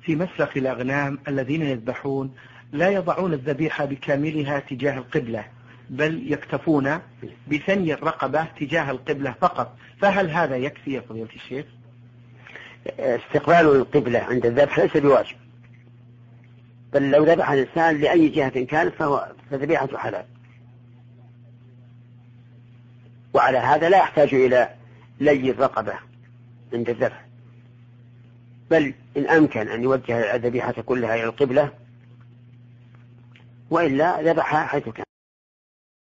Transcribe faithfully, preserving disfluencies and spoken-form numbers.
في مسلخ الأغنام الذين يذبحون لا يضعون الذبيحة بكاملها تجاه القبلة، بل يكتفون بثني الرقبة تجاه القبلة فقط، فهل هذا يكفي يا فضيلة الشيخ؟ استقبال القبلة عند الذبح ليس بواجب، بل لو ذبح الإنسان لأي جهة كانت فهو فذبيحة حلال، وعلى هذا لا يحتاج إلى لي الرقبة عند الذبح، بل إن أمكن أن يوجه الذبيحة كلها إلى القبلة، وإلا ذبحها حيث كان.